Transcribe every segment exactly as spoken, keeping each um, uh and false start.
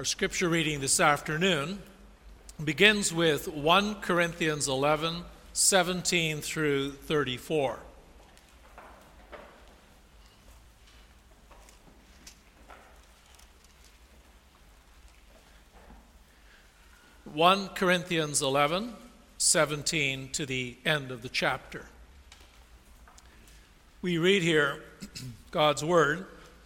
Our scripture reading this afternoon begins with First Corinthians eleven, seventeen through thirty-four. First Corinthians eleven, seventeen to the end of the chapter. We read here God's word.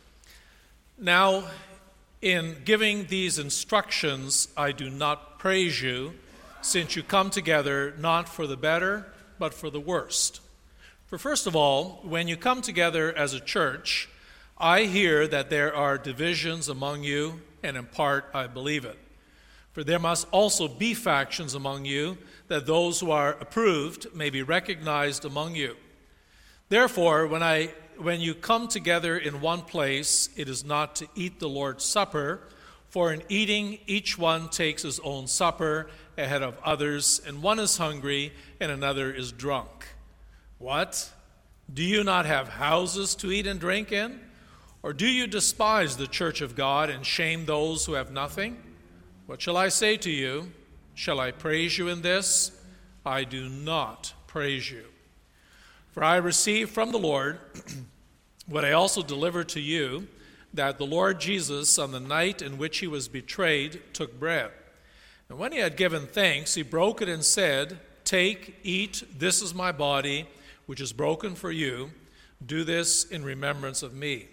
Now, in giving these instructions, I do not praise you, since you come together not for the better, but for the worst. For first of all, when you come together as a church, I hear that there are divisions among you, and in part I believe it. For there must also be factions among you, that those who are approved may be recognized among you. Therefore, when I when you come together in one place, it is not to eat the Lord's Supper, for in eating each one takes his own supper ahead of others, and one is hungry and another is drunk. What? Do you not have houses to eat and drink in? Or do you despise the church of God and shame those who have nothing? What shall I say to you? Shall I praise you in this? I do not praise you. For I received from the Lord what I also delivered to you, that the Lord Jesus, on the night in which he was betrayed, took bread. And when he had given thanks, he broke it and said, "Take, eat, this is my body, which is broken for you. Do this in remembrance of me."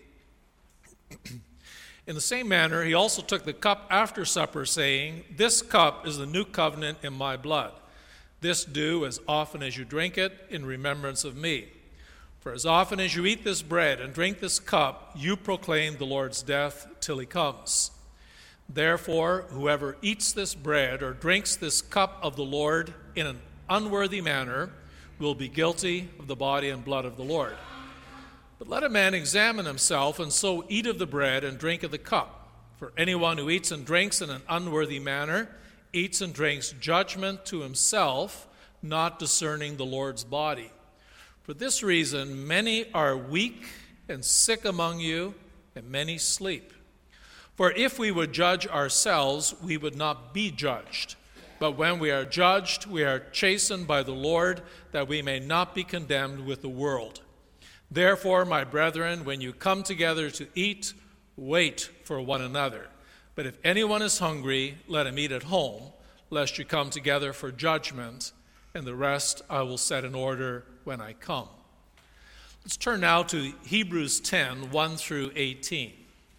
In the same manner, he also took the cup after supper, saying, "This cup is the new covenant in my blood. This do as often as you drink it in remembrance of me. For as often as you eat this bread and drink this cup, you proclaim the Lord's death till he comes. Therefore, whoever eats this bread or drinks this cup of the Lord in an unworthy manner will be guilty of the body and blood of the Lord. But let a man examine himself, and so eat of the bread and drink of the cup. For anyone who eats and drinks in an unworthy manner eats and drinks judgment to himself, not discerning the Lord's body. For this reason, many are weak and sick among you, and many sleep. For if we would judge ourselves, we would not be judged. But when we are judged, we are chastened by the Lord, that we may not be condemned with the world. Therefore, my brethren, when you come together to eat, wait for one another. But if anyone is hungry, let him eat at home, lest you come together for judgment, and the rest I will set in order when I come. Let's turn now to Hebrews ten, one through eighteen.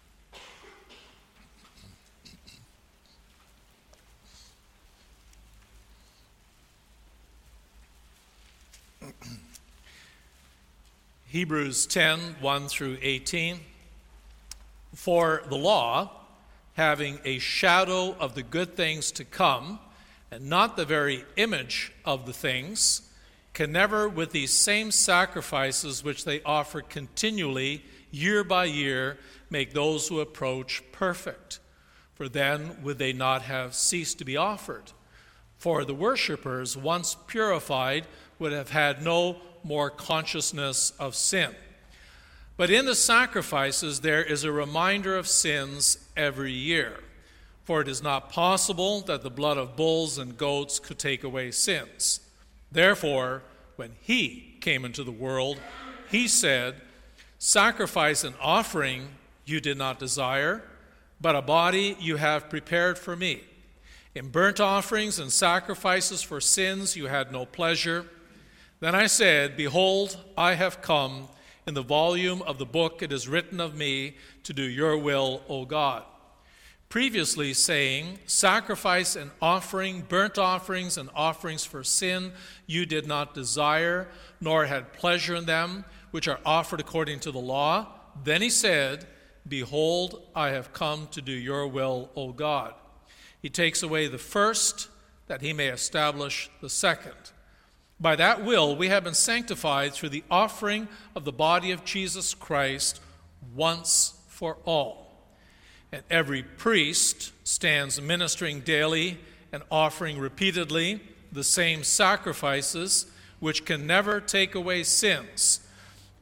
Hebrews ten, one through eighteen. For the law, having a shadow of the good things to come, and not the very image of the things, can never, with these same sacrifices which they offer continually, year by year, make those who approach perfect. For then would they not have ceased to be offered. For the worshippers, once purified, would have had no more consciousness of sin. But in the sacrifices there is a reminder of sins every year. For it is not possible that the blood of bulls and goats could take away sins. Therefore, when he came into the world, he said, "Sacrifice and offering you did not desire, but a body you have prepared for me. In burnt offerings and sacrifices for sins you had no pleasure. Then I said, Behold, I have come. In the volume of the book it is written of me to do your will, O God." Previously saying, "Sacrifice and offering, burnt offerings and offerings for sin you did not desire, nor had pleasure in them, which are offered according to the law." Then he said, "Behold, I have come to do your will, O God." He takes away the first, that he may establish the second. By that will we have been sanctified through the offering of the body of Jesus Christ once for all. And every priest stands ministering daily and offering repeatedly the same sacrifices, which can never take away sins.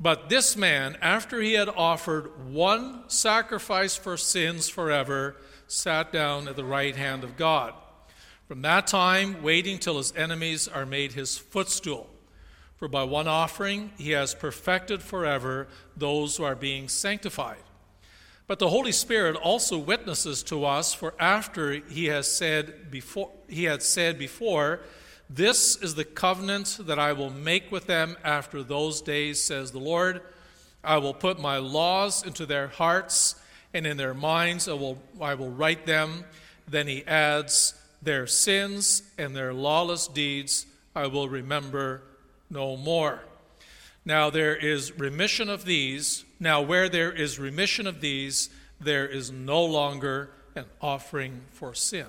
But this man, after he had offered one sacrifice for sins forever, sat down at the right hand of God. From that time, waiting till his enemies are made his footstool. For by one offering he has perfected forever those who are being sanctified. But the Holy Spirit also witnesses to us, for after he has said before he had said before, "This is the covenant that I will make with them after those days, says the Lord. I will put my laws into their hearts, and in their minds I will, I will write them." Then he adds, "Their sins and their lawless deeds I will remember no more." Now there is remission of these. Now where there is remission of these, there is no longer an offering for sin.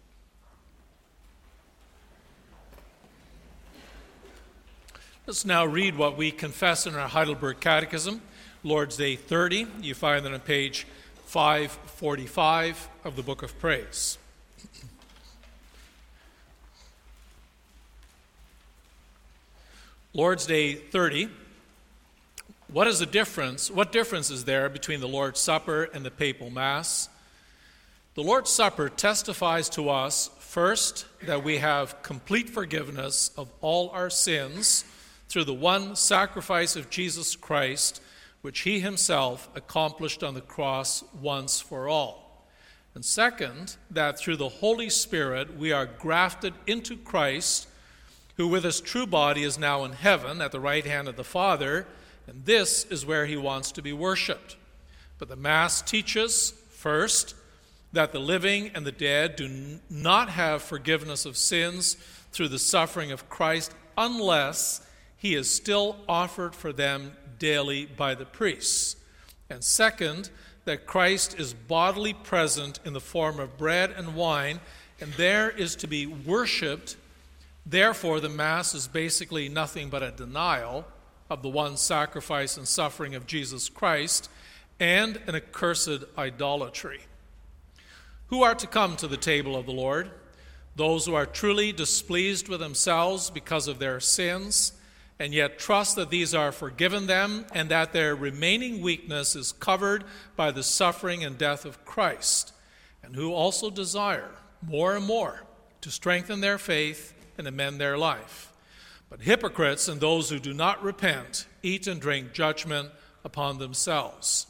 Let's now read what we confess in our Heidelberg Catechism, Lord's Day thirty. You find that on page five forty-five of the Book of Praise. Lord's Day thirty. What is the difference? What difference is there between the Lord's Supper and the Papal Mass? The Lord's Supper testifies to us, first, that we have complete forgiveness of all our sins through the one sacrifice of Jesus Christ, which he himself accomplished on the cross once for all. And second, that through the Holy Spirit we are grafted into Christ, who with his true body is now in heaven at the right hand of the Father, and this is where he wants to be worshipped. But the Mass teaches, first, that the living and the dead do not have forgiveness of sins through the suffering of Christ unless he is still offered for them daily by the priests. And second, that Christ is bodily present in the form of bread and wine, and there is to be worshipped. Therefore, the Mass is basically nothing but a denial of the one sacrifice and suffering of Jesus Christ and an accursed idolatry. Who are to come to the table of the Lord? Those who are truly displeased with themselves because of their sins, and yet trust that these are forgiven them and that their remaining weakness is covered by the suffering and death of Christ, and who also desire more and more to strengthen their faith and amend their life. But hypocrites and those who do not repent eat and drink judgment upon themselves.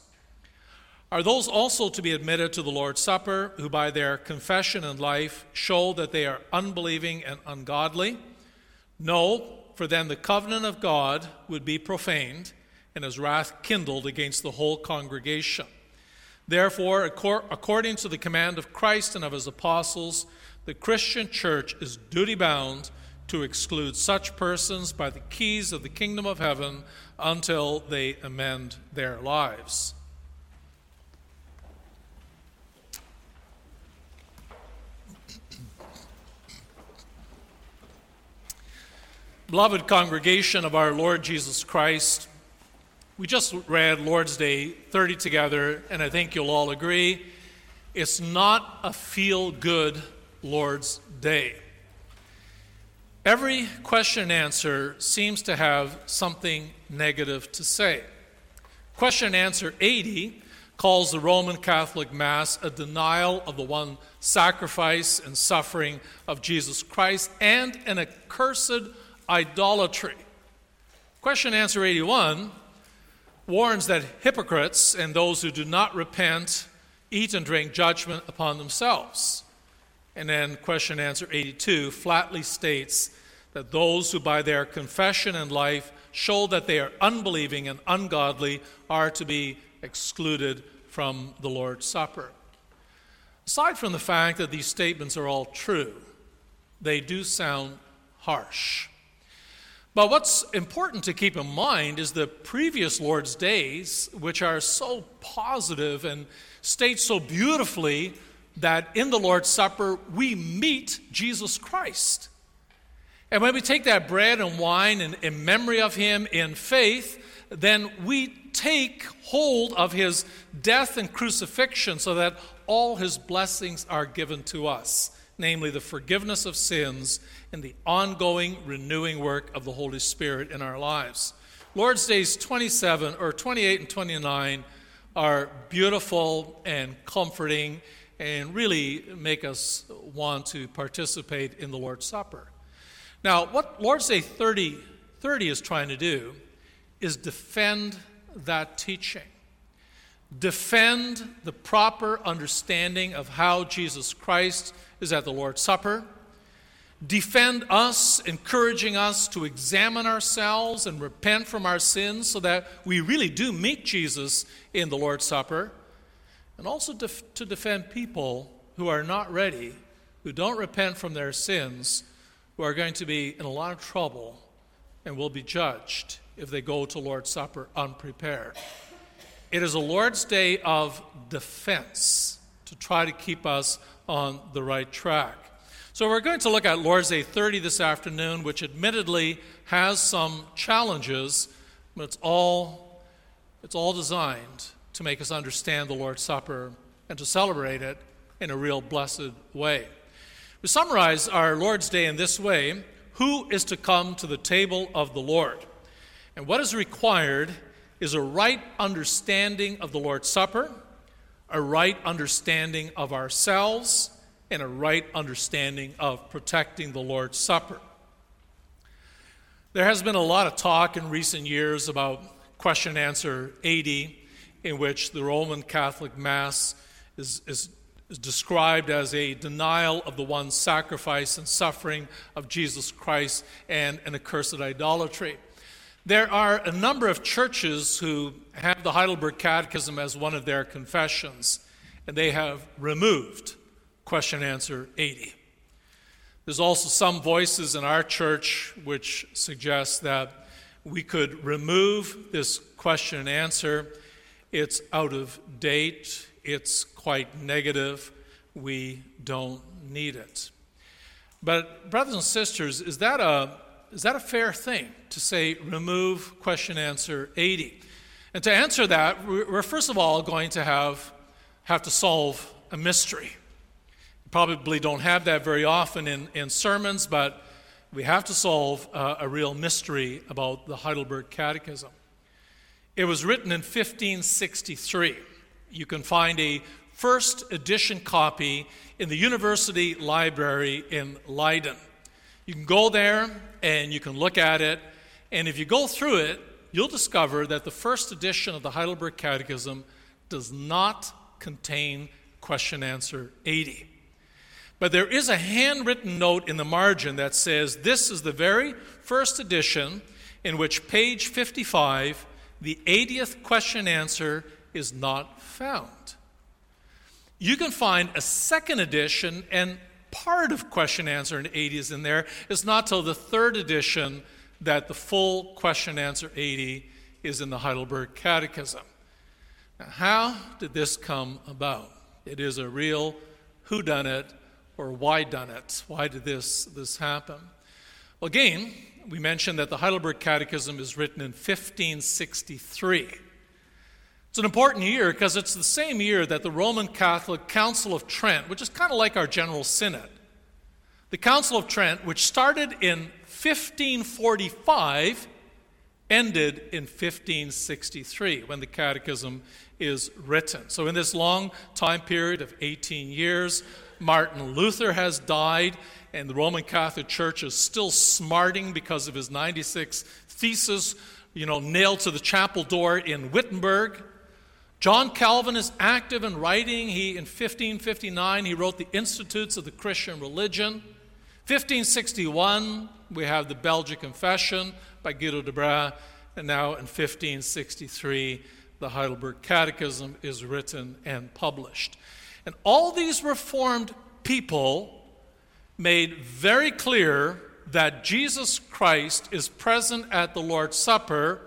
Are those also to be admitted to the Lord's Supper who by their confession and life show that they are unbelieving and ungodly? No, for then the covenant of God would be profaned and his wrath kindled against the whole congregation. Therefore, according to the command of Christ and of his apostles, the Christian church is duty-bound to exclude such persons by the keys of the kingdom of heaven until they amend their lives. Beloved congregation of our Lord Jesus Christ, we just read Lord's Day thirty together, and I think you'll all agree it's not a feel-good Lord's Day. Every question and answer seems to have something negative to say. Question and answer eighty calls the Roman Catholic Mass a denial of the one sacrifice and suffering of Jesus Christ and an accursed idolatry. Question and answer eighty-one warns that hypocrites and those who do not repent eat and drink judgment upon themselves. And then question and answer eighty-two flatly states that those who by their confession and life show that they are unbelieving and ungodly are to be excluded from the Lord's Supper. Aside from the fact that these statements are all true, they do sound harsh. But what's important to keep in mind is the previous Lord's Days, which are so positive and state so beautifully that in the Lord's Supper we meet Jesus Christ. And when we take that bread and wine in, in memory of him in faith, then we take hold of his death and crucifixion so that all his blessings are given to us, namely the forgiveness of sins and the ongoing renewing work of the Holy Spirit in our lives. Lord's Days twenty-seven or twenty-eight and twenty-nine are beautiful and comforting and really make us want to participate in the Lord's Supper. Now, what Lord's Day thirty, thirty is trying to do is defend that teaching. Defend the proper understanding of how Jesus Christ is at the Lord's Supper. Defend us, encouraging us to examine ourselves and repent from our sins so that we really do meet Jesus in the Lord's Supper. And also def- to defend people who are not ready, who don't repent from their sins, who are going to be in a lot of trouble and will be judged if they go to Lord's Supper unprepared. It is a Lord's Day of defense to try to keep us on the right track. So we're going to look at Lord's Day thirty this afternoon, which admittedly has some challenges, but it's all, it's all designed to make us understand the Lord's Supper and to celebrate it in a real blessed way. We summarize our Lord's Day in this way: who is to come to the table of the Lord? And what is required is a right understanding of the Lord's Supper, a right understanding of ourselves, and a right understanding of protecting the Lord's Supper. There has been a lot of talk in recent years about question answer eighty, in which the Roman Catholic Mass is, is, is described as a denial of the one sacrifice and suffering of Jesus Christ and an accursed idolatry. There are a number of churches who have the Heidelberg Catechism as one of their confessions, and they have removed question answer eighty. There's also some voices in our church which suggest that we could remove this question and answer. It's out of date. It's quite negative. We don't need it. But brothers and sisters, is that a Is that a fair thing to say remove question answer eighty? And to answer that, we're first of all going to have, have to solve a mystery. We probably don't have that very often in, in sermons, but we have to solve uh, a real mystery about the Heidelberg Catechism. It was written in fifteen sixty-three. You can find a first edition copy in the University Library in Leiden. You can go there and you can look at it, and if you go through it, you'll discover that the first edition of the Heidelberg Catechism does not contain question answer eighty. But there is a handwritten note in the margin that says this is the very first edition in which page fifty-five, the eightieth question answer is not found. You can find a second edition, and part of question answer and eighty is in there. It's not till the third edition that the full question answer eighty is in the Heidelberg Catechism. Now, how did this come about? It is a real whodunit or why done it? Why did this, this happen? Well, again, we mentioned that the Heidelberg Catechism is written in fifteen sixty-three. It's an important year because it's the same year that the Roman Catholic Council of Trent, which is kind of like our General Synod, the Council of Trent, which started in fifteen forty-five, ended in fifteen sixty-three when the Catechism is written. So in this long time period of eighteen years, Martin Luther has died, and the Roman Catholic Church is still smarting because of his ninety-six thesis, you know, nailed to the chapel door in Wittenberg. John Calvin is active in writing. He, in fifteen fifty-nine, he wrote the Institutes of the Christian Religion. fifteen sixty-one, we have the Belgic Confession by Guido de Bras, and now in fifteen sixty-three, the Heidelberg Catechism is written and published. And all these Reformed people made very clear that Jesus Christ is present at the Lord's Supper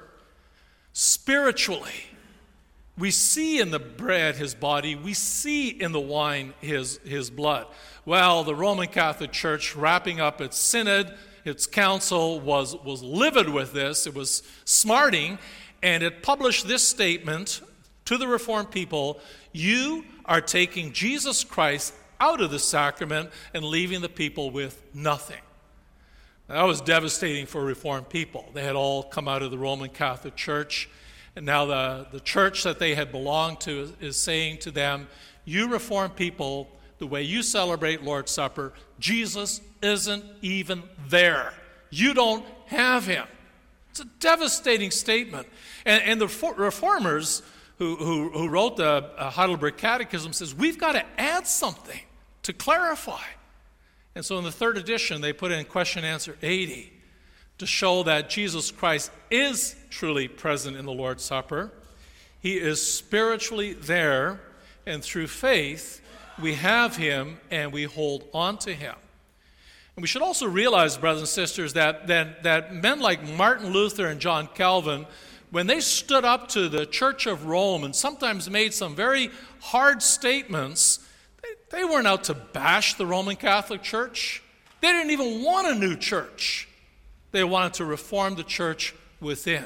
spiritually. We see in the bread his body, we see in the wine his, his blood. Well, the Roman Catholic Church, wrapping up its synod, its council, was, was livid with this. It was smarting, and it published this statement to the Reformed people: you are taking Jesus Christ out of the sacrament and leaving the people with nothing. That was devastating for Reformed people. They had all come out of the Roman Catholic Church, and now the, the church that they had belonged to is, is saying to them, you Reformed people, the way you celebrate Lord's Supper, Jesus isn't even there. You don't have him. It's a devastating statement. And, and the Reformers who, who, who wrote the uh, Heidelberg Catechism says, we've got to add something to clarify. And so in the third edition, they put in question answer eighty to show that Jesus Christ is truly present in the Lord's Supper. He is spiritually there, and through faith, we have him and we hold on to him. And we should also realize, brothers and sisters, that, that, that men like Martin Luther and John Calvin, when they stood up to the Church of Rome and sometimes made some very hard statements, they, they weren't out to bash the Roman Catholic Church. They didn't even want a new church. They wanted to reform the church within.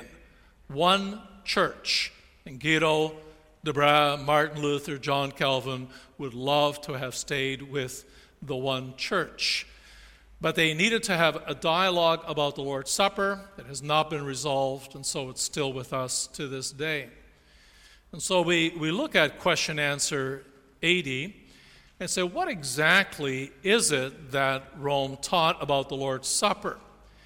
One church. And Guido de Bra, Martin Luther, John Calvin would love to have stayed with the one church. But they needed to have a dialogue about the Lord's Supper that has not been resolved, and so it's still with us to this day. And so we, we look at question answer eighty and say, what exactly is it that Rome taught about the Lord's Supper?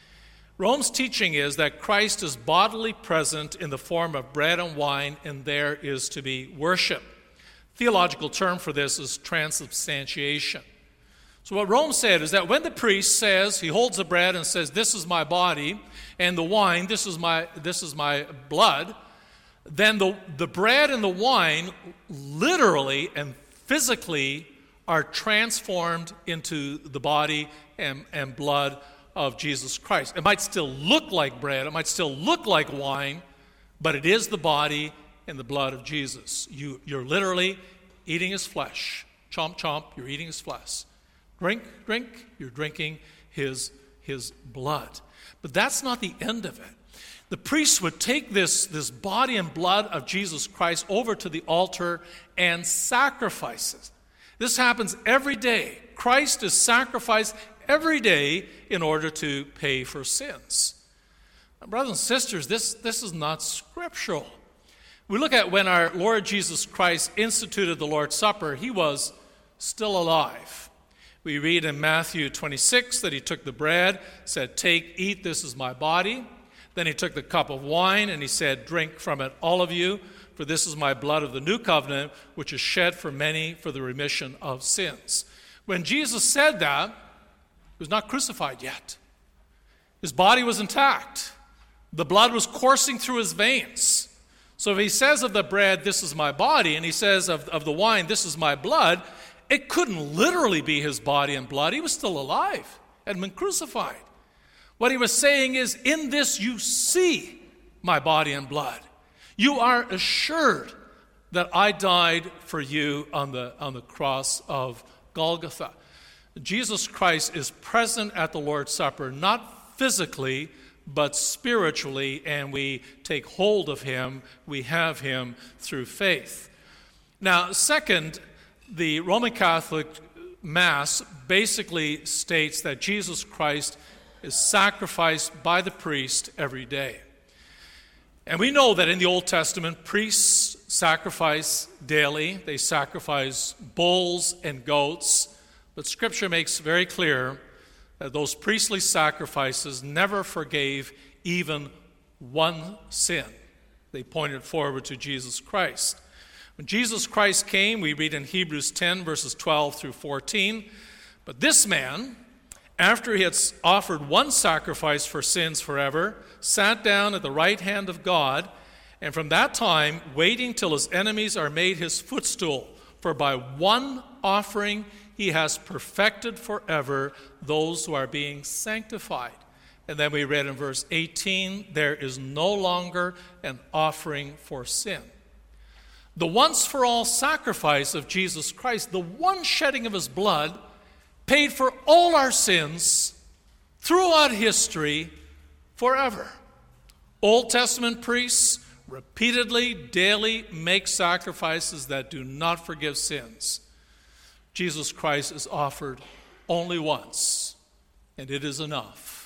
Rome's teaching is that Christ is bodily present in the form of bread and wine, and there is to be worship. Theological term for this is transubstantiation. So what Rome said is that when the priest says, he holds the bread and says, this is my body, and the wine, this is my, this is my blood, then the, the bread and the wine literally and physically are transformed into the body and, and blood of Jesus Christ. It might still look like bread, it might still look like wine, but it is the body and the blood of Jesus. You, you're literally eating his flesh. Chomp, chomp, you're eating his flesh. Drink, drink, you're drinking his, his blood. But that's not the end of it. The priests would take this, this body and blood of Jesus Christ over to the altar and sacrifice it. This happens every day. Christ is sacrificed every day in order to pay for sins. Now, brothers and sisters, this, this is not scriptural. We look at when our Lord Jesus Christ instituted the Lord's Supper, he was still alive. We read in Matthew twenty-six that he took the bread, said, take, eat, this is my body. Then he took the cup of wine and he said, drink from it, all of you, for this is my blood of the new covenant, which is shed for many for the remission of sins. When Jesus said that, he was not crucified yet. His body was intact. The blood was coursing through his veins. So if he says of the bread, this is my body, and he says of, of the wine, this is my blood, it couldn't literally be his body and blood. He was still alive, hadn't been crucified. What he was saying is, in this you see my body and blood. You are assured that I died for you on the, on the cross of Golgotha. Jesus Christ is present at the Lord's Supper, not physically, but spiritually, and we take hold of him. We have him through faith. Now, second, the Roman Catholic Mass basically states that Jesus Christ is sacrificed by the priest every day. And we know that in the Old Testament, priests sacrifice daily. They sacrifice bulls and goats. But Scripture makes very clear that those priestly sacrifices never forgave even one sin. They pointed forward to Jesus Christ. When Jesus Christ came, we read in Hebrews ten, verses twelve through fourteen, but this man, after he had offered one sacrifice for sins forever, sat down at the right hand of God, and from that time, waiting till his enemies are made his footstool. For by one offering he has perfected forever those who are being sanctified. And then we read in verse eighteen, there is no longer an offering for sin. The once-for-all sacrifice of Jesus Christ, the one shedding of his blood, paid for all our sins throughout history forever. Old Testament priests repeatedly, daily make sacrifices that do not forgive sins. Jesus Christ is offered only once, and it is enough.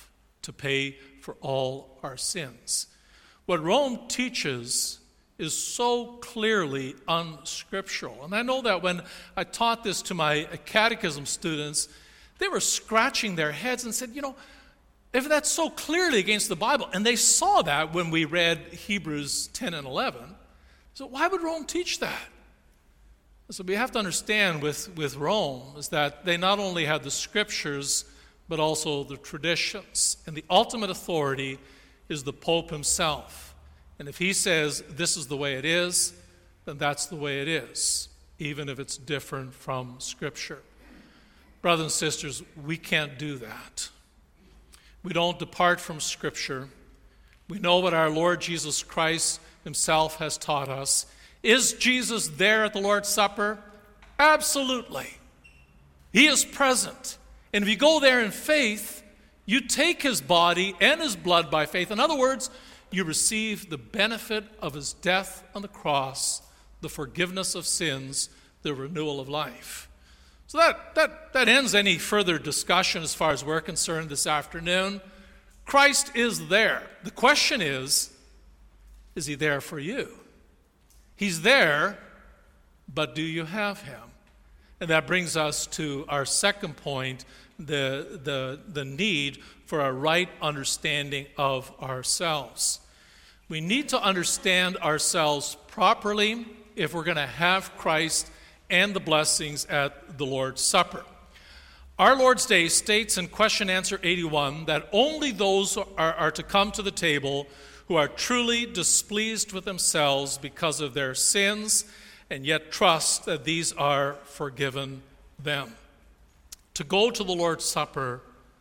to pay for all our sins. What Rome teaches is so clearly unscriptural. And I know that when I taught this to my catechism students, they were scratching their heads and said, you know, if that's so clearly against the Bible, and they saw that when we read Hebrews ten and eleven, so why would Rome teach that? So we have to understand with, with Rome is that they not only had the scriptures, but also the traditions. And the ultimate authority is the Pope himself. And if he says this is the way it is, then that's the way it is, even if it's different from Scripture. Brothers and sisters, we can't do that. We don't depart from Scripture. We know what our Lord Jesus Christ himself has taught us. Is Jesus there at the Lord's Supper? Absolutely. He is present. And if you go there in faith, you take his body and his blood by faith. In other words, you receive the benefit of his death on the cross, the forgiveness of sins, the renewal of life. So that, that, that ends any further discussion as far as we're concerned this afternoon. Christ is there. The question is, is he there for you? He's there, but do you have him? And that brings us to our second point, the, the, the need for a right understanding of ourselves. We need to understand ourselves properly if we're going to have Christ and the blessings at the Lord's Supper. Our Lord's Day states in question answer eighty-one that only those are, are to come to the table who are truly displeased with themselves because of their sins and yet trust that these are forgiven them. To go to the Lord's Supper,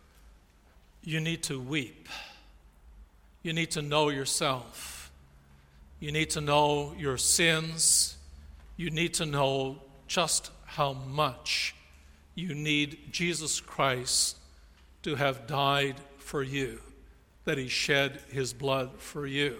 you need to weep. You need to know yourself. You need to know your sins. You need to know just how much you need Jesus Christ to have died for you, that he shed his blood for you.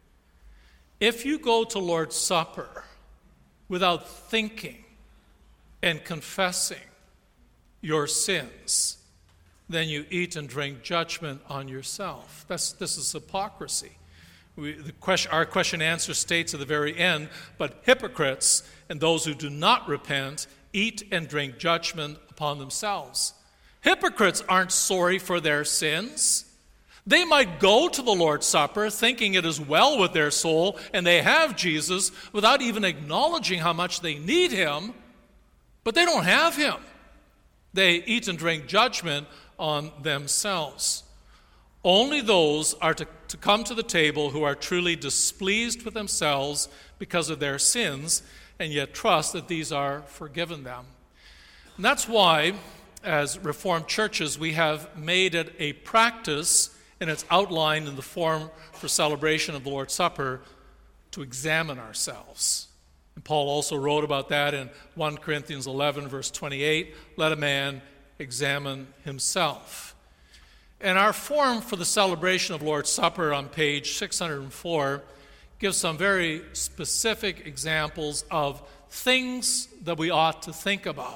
If you go to Lord's Supper without thinking and confessing your sins, then you eat and drink judgment on yourself. That's, this is hypocrisy. We, the question, our question answer states at the very end, but hypocrites and those who do not repent eat and drink judgment upon themselves. Hypocrites aren't sorry for their sins. They might go to the Lord's Supper thinking it is well with their soul and they have Jesus without even acknowledging how much they need him, but they don't have him. They eat and drink judgment on themselves. Only those are to, to come to the table who are truly displeased with themselves because of their sins and yet trust that these are forgiven them. And that's why, as Reformed churches, we have made it a practice, and it's outlined in the form for celebration of the Lord's Supper, to examine ourselves. And Paul also wrote about that in First Corinthians eleven, verse twenty-eight, let a man examine himself. And our form for the celebration of Lord's Supper on page six hundred four gives some very specific examples of things that we ought to think about.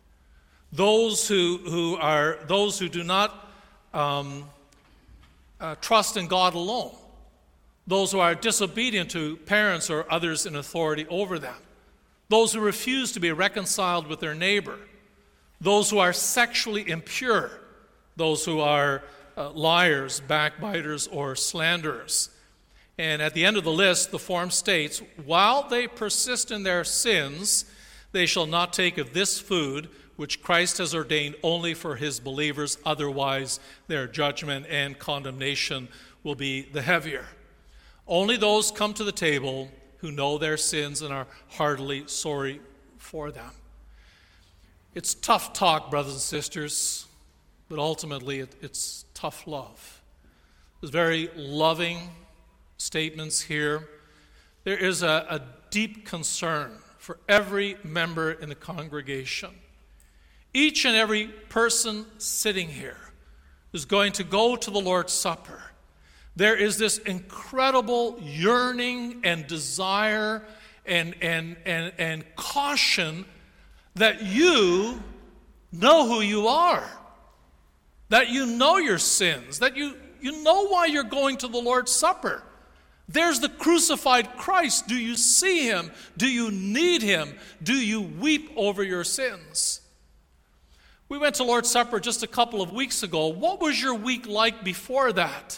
Those who, who are those who do not um, uh, trust in God alone. Those who are disobedient to parents or others in authority over them. Those who refuse to be reconciled with their neighbor. Those who are sexually impure. Those who are uh, liars, backbiters, or slanderers. And at the end of the list, the form states, while they persist in their sins, they shall not take of this food which Christ has ordained only for his believers, otherwise their judgment and condemnation will be the heavier. Only those come to the table who know their sins and are heartily sorry for them. It's tough talk, brothers and sisters, but ultimately it, it's tough love. There's very loving statements here. There is a, a deep concern for every member in the congregation. Each and every person sitting here is going to go to the Lord's Supper. There is this incredible yearning and desire and, and, and, and caution that you know who you are, that you know your sins, that you You know why you're going to the Lord's Supper. There's the crucified Christ. Do you see him? Do you need him? Do you weep over your sins? We went to Lord's Supper just a couple of weeks ago. What was your week like before that?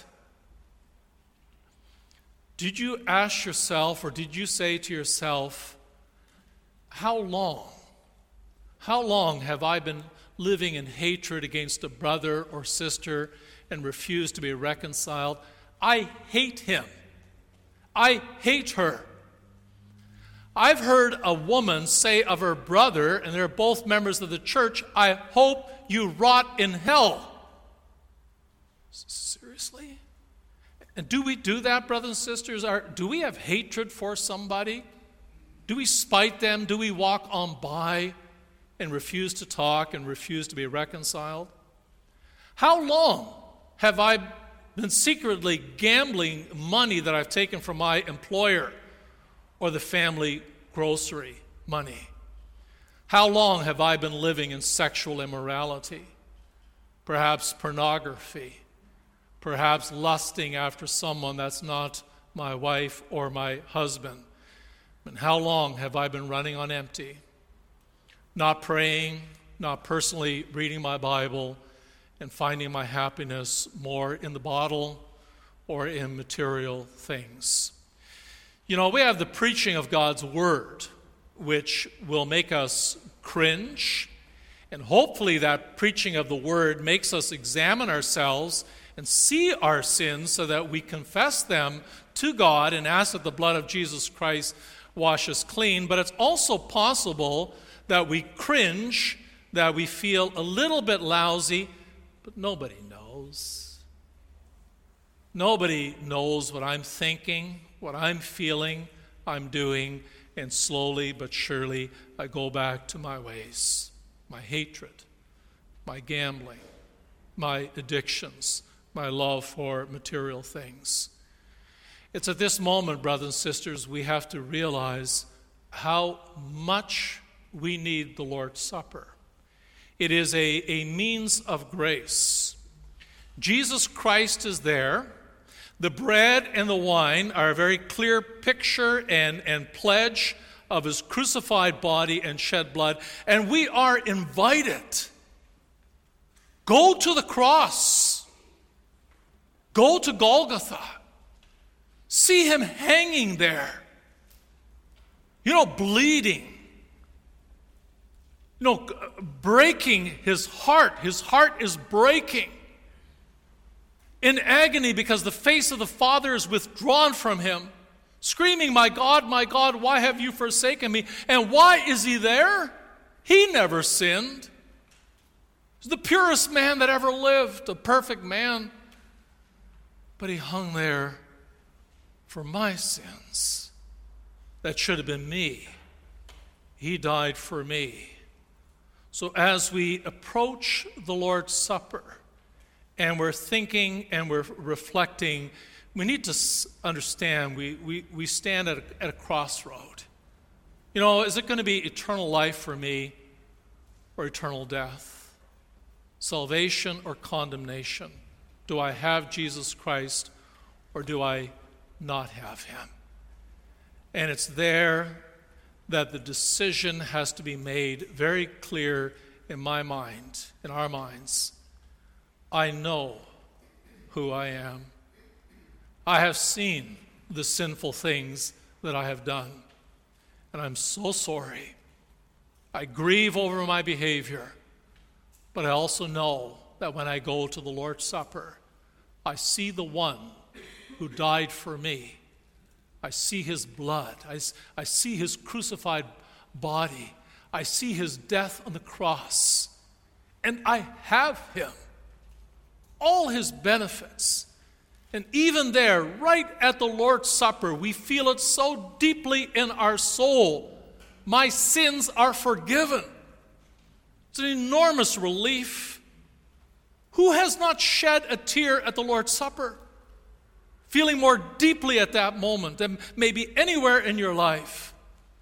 Did you ask yourself, or did you say to yourself, how long, how long have I been living in hatred against a brother or sister and refuse to be reconciled? I hate him. I hate her. I've heard a woman say of her brother, and they're both members of the church, I hope you rot in hell. Seriously? And do we do that, brothers and sisters? Are, do we have hatred for somebody? Do we spite them? Do we walk on by and refuse to talk and refuse to be reconciled? How long have I been secretly gambling money that I've taken from my employer or the family grocery money? How long have I been living in sexual immorality? Perhaps pornography. Perhaps lusting after someone that's not my wife or my husband. And how long have I been running on empty? Not praying, not personally reading my Bible, and finding my happiness more in the bottle or in material things. You know, we have the preaching of God's Word, which will make us cringe, and hopefully that preaching of the Word makes us examine ourselves and see our sins so that we confess them to God and ask that the blood of Jesus Christ wash us clean. But it's also possible that we cringe, that we feel a little bit lousy, but nobody knows. Nobody knows what I'm thinking, what I'm feeling, I'm doing, and slowly but surely I go back to my ways, my hatred, my gambling, my addictions, my love for material things. It's at this moment, brothers and sisters, we have to realize how much we need the Lord's Supper. It is a, a means of grace. Jesus Christ is there. The bread and the wine are a very clear picture and, and pledge of his crucified body and shed blood. And we are invited. Go to the cross. Go to Golgotha. See him hanging there. You know, bleeding. You know, breaking his heart. His heart is breaking. In agony because the face of the Father is withdrawn from him. Screaming, my God, my God, why have you forsaken me? And why is he there? He never sinned. He's the purest man that ever lived, a perfect man. But he hung there for my sins. That should have been me. He died for me. So as we approach the Lord's Supper and we're thinking and we're reflecting, we need to understand we, we, we stand at a, at a crossroad. You know, is it going to be eternal life for me or eternal death? Salvation or condemnation? Do I have Jesus Christ or do I not have him? And it's there that the decision has to be made very clear in my mind, in our minds. I know who I am. I have seen the sinful things that I have done, and I'm so sorry. I grieve over my behavior, but I also know that when I go to the Lord's Supper, I see the one who died for me. I see his blood. I, I see his crucified body. I see his death on the cross. And I have him. All his benefits. And even there, right at the Lord's Supper, we feel it so deeply in our soul. My sins are forgiven. It's an enormous relief. Who has not shed a tear at the Lord's Supper? Feeling more deeply at that moment than maybe anywhere in your life.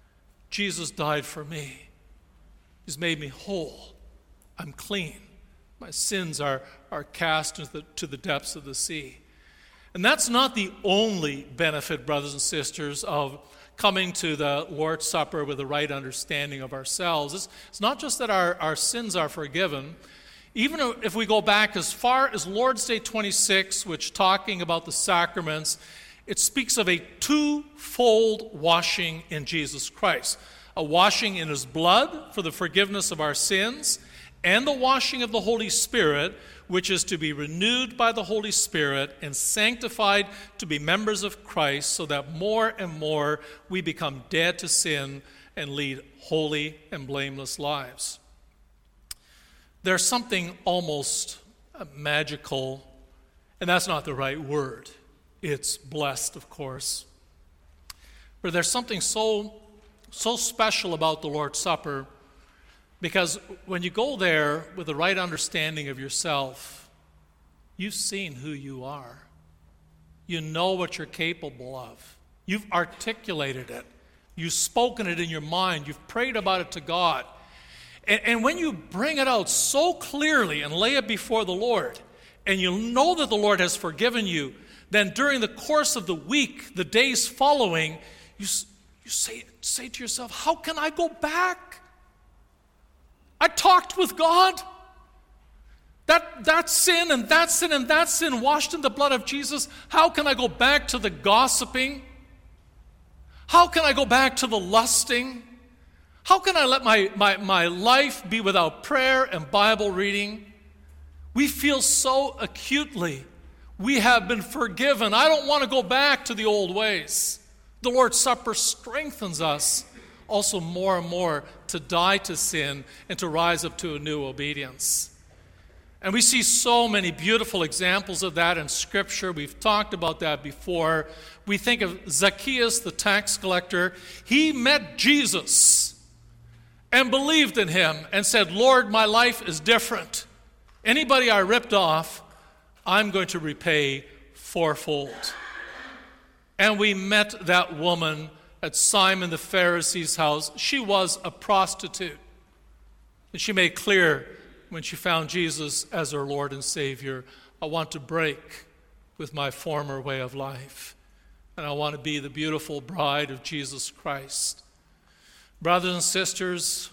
Jesus died for me. He's made me whole. I'm clean. My sins are, are cast into the, to the depths of the sea. And that's not the only benefit, brothers and sisters, of coming to the Lord's Supper with the right understanding of ourselves. It's, it's not just that our, our sins are forgiven. Even if we go back as far as Lord's Day twenty-six, which talking about the sacraments, it speaks of a twofold washing in Jesus Christ. A washing in his blood for the forgiveness of our sins, and the washing of the Holy Spirit, which is to be renewed by the Holy Spirit and sanctified to be members of Christ, so that more and more we become dead to sin and lead holy and blameless lives. There's something almost magical, and that's not the right word. It's blessed, of course. But there's something so, so special about the Lord's Supper, because when you go there with the right understanding of yourself, you've seen who you are. You know what you're capable of. You've articulated it. You've spoken it in your mind. You've prayed about it to God. And, and when you bring it out so clearly and lay it before the Lord, and you know that the Lord has forgiven you, then during the course of the week, the days following, you, you say, say to yourself, how can I go back? I talked with God. That, that sin and that sin and that sin washed in the blood of Jesus. How can I go back to the gossiping? How can I go back to the lusting? How can I let my, my, my life be without prayer and Bible reading? We feel so acutely we have been forgiven. I don't want to go back to the old ways. The Lord's Supper strengthens us also more and more to die to sin and to rise up to a new obedience. And we see so many beautiful examples of that in Scripture. We've talked about that before. We think of Zacchaeus, the tax collector. He met Jesus and believed in him and said, Lord, my life is different. Anybody I ripped off, I'm going to repay fourfold. And we met that woman at Simon the Pharisee's house. She was a prostitute. And she made clear when she found Jesus as her Lord and Savior, I want to break with my former way of life. And I want to be the beautiful bride of Jesus Christ. Brothers and sisters,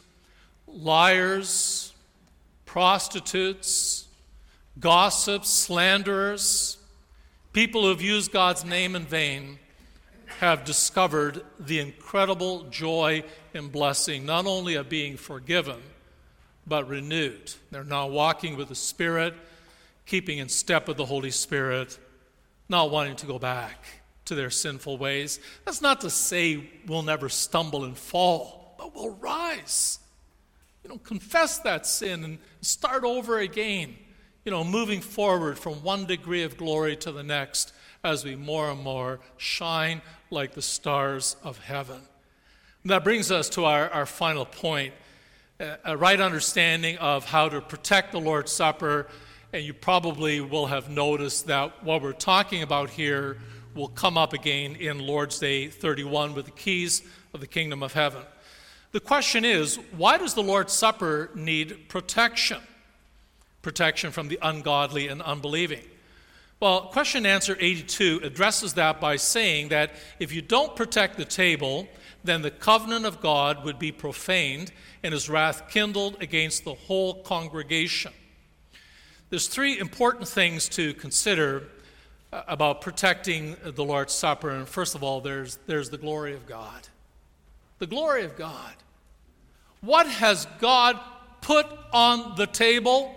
liars, prostitutes, gossips, slanderers, people who have used God's name in vain have discovered the incredible joy and blessing, not only of being forgiven, but renewed. They're now walking with the Spirit, keeping in step with the Holy Spirit, not wanting to go back to their sinful ways. That's not to say we'll never stumble and fall, but we'll rise. You know, confess that sin and start over again. You know, moving forward from one degree of glory to the next as we more and more shine like the stars of heaven. And that brings us to our, our final point, a right understanding of how to protect the Lord's Supper. And you probably will have noticed that what we're talking about here will come up again in Lord's Day thirty-one with the keys of the kingdom of heaven. The question is, why does the Lord's Supper need protection? Protection from the ungodly and unbelieving. Well, question and answer eighty-two addresses that by saying that if you don't protect the table, then the covenant of God would be profaned and his wrath kindled against the whole congregation. There's three important things to consider about protecting the Lord's Supper. And first of all, there's, there's the glory of God. The glory of God. What has God put on the table?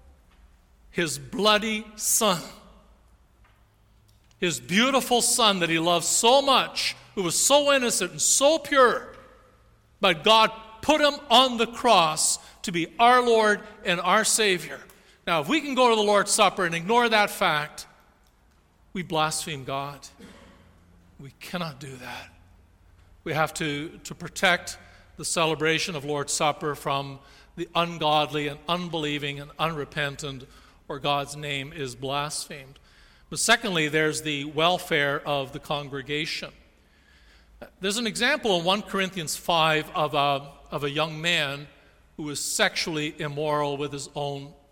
His bloody Son. His beautiful Son that he loved so much, who was so innocent and so pure. But God put him on the cross to be our Lord and our Savior. Now, if we can go to the Lord's Supper and ignore that fact, we blaspheme God. We cannot do that. We have to, to protect the celebration of Lord's Supper from the ungodly and unbelieving and unrepentant, or God's name is blasphemed. But secondly, there's the welfare of the congregation. There's an example in First Corinthians five of a, of a young man who was sexually immoral with his own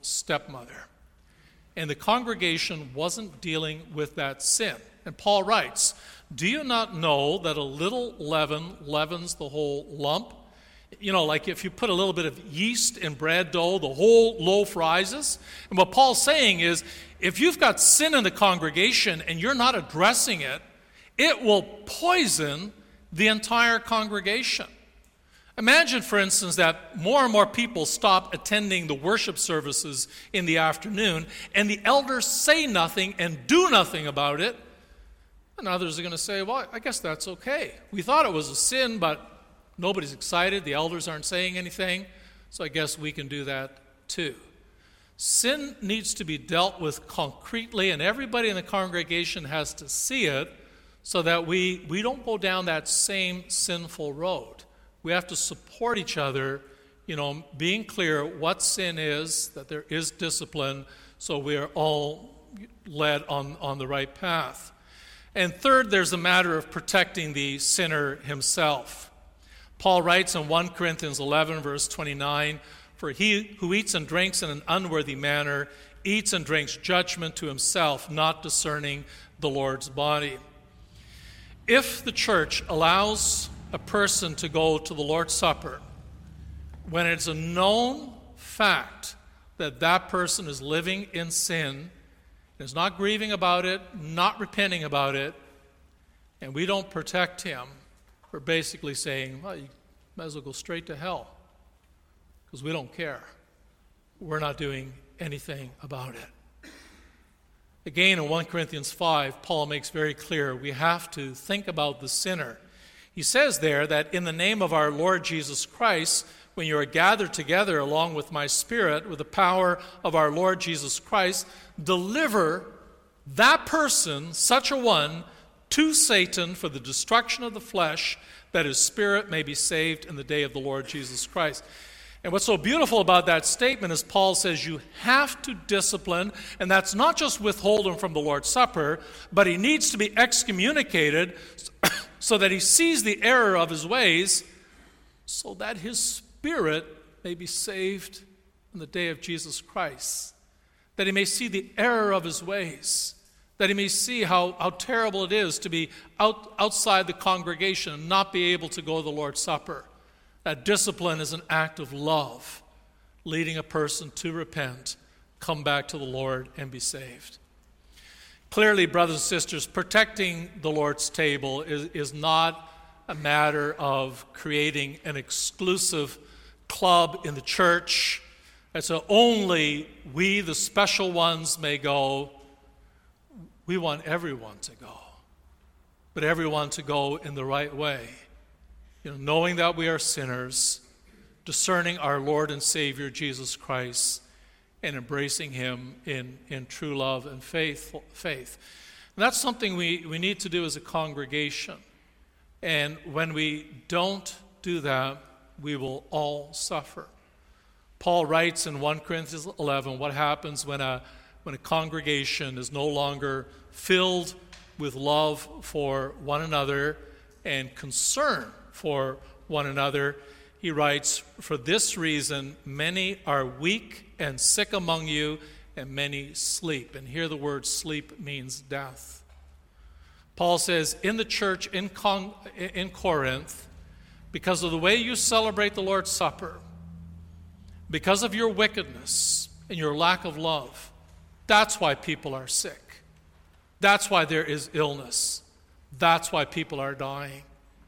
stepmother. And the congregation wasn't dealing with that sin. And Paul writes, "Do you not know that a little leaven leavens the whole lump?" You know, like if you put a little bit of yeast in bread dough, the whole loaf rises. And what Paul's saying is, if you've got sin in the congregation and you're not addressing it, it will poison the entire congregation. Imagine, for instance, that more and more people stop attending the worship services in the afternoon, and the elders say nothing and do nothing about it. And others are going to say, well, I guess that's okay. We thought it was a sin, but nobody's excited. The elders aren't saying anything, so I guess we can do that too. Sin needs to be dealt with concretely, and everybody in the congregation has to see it so that we, we don't go down that same sinful road. We have to support each other, you know, being clear what sin is, that there is discipline, so we are all led on, on the right path. And third, there's a matter of protecting the sinner himself. Paul writes in First Corinthians eleven, verse twenty-nine, "For he who eats and drinks in an unworthy manner eats and drinks judgment to himself, not discerning the Lord's body." If the church allows a person to go to the Lord's Supper when it's a known fact that that person is living in sin, is not grieving about it, not repenting about it, and we don't protect him, we're basically saying, well, you might as well go straight to hell because we don't care. We're not doing anything about it. Again, in First Corinthians five, Paul makes very clear we have to think about the sinner. He says there that in the name of our Lord Jesus Christ, when you are gathered together along with my Spirit, with the power of our Lord Jesus Christ, deliver that person, such a one, to Satan for the destruction of the flesh, that his spirit may be saved in the day of the Lord Jesus Christ. And what's so beautiful about that statement is Paul says you have to discipline, and that's not just withhold him from the Lord's Supper, but he needs to be excommunicated so that he sees the error of his ways, so that his spirit may be saved in the day of Jesus Christ, that he may see the error of his ways, that he may see how, how terrible it is to be out, outside the congregation and not be able to go to the Lord's Supper. That discipline is an act of love, leading a person to repent, come back to the Lord, and be saved. Clearly, brothers and sisters, protecting the Lord's table is, is not a matter of creating an exclusive club in the church, and so only we, the special ones, may go. We want everyone to go, but everyone to go in the right way. You know, knowing that we are sinners, discerning our Lord and Savior Jesus Christ, and embracing him in, in true love and faith. faith. And that's something we, we need to do as a congregation. And when we don't do that, we will all suffer. Paul writes in First Corinthians eleven what happens when a, when a congregation is no longer filled with love for one another and concern for one another. He writes, "For this reason, many are weak and sick among you, and many sleep." And here the word sleep means death. Paul says, in the church in, Con- in Corinth, because of the way you celebrate the Lord's Supper, because of your wickedness and your lack of love, that's why people are sick. That's why there is illness. That's why people are dying.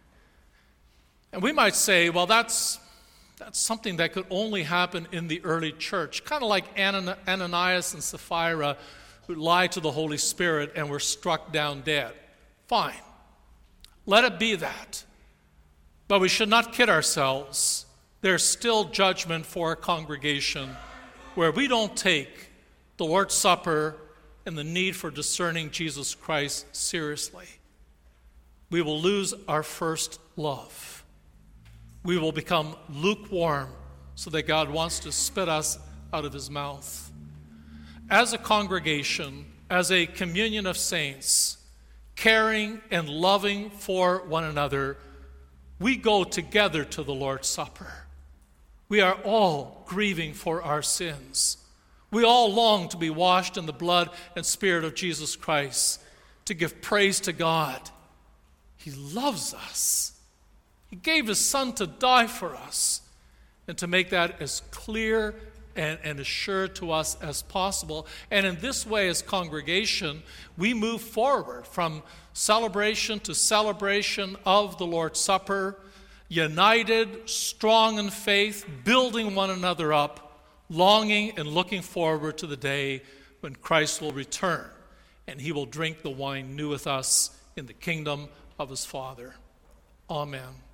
And we might say, well, that's that's something that could only happen in the early church, kind of like Ananias and Sapphira, who lied to the Holy Spirit and were struck down dead. Fine. Let it be that. But we should not kid ourselves. There's still judgment for a congregation where we don't take the Lord's Supper and the need for discerning Jesus Christ seriously. We will lose our first love. We will become lukewarm so that God wants to spit us out of his mouth. As a congregation, as a communion of saints, caring and loving for one another, we go together to the Lord's Supper. We are all grieving for our sins. We all long to be washed in the blood and Spirit of Jesus Christ, to give praise to God. He loves us. He gave his Son to die for us, and to make that as clear and, and assured to us as possible. And in this way, as congregation, we move forward from celebration to celebration of the Lord's Supper, united, strong in faith, building one another up, longing and looking forward to the day when Christ will return, and he will drink the wine new with us in the kingdom of his Father. Amen.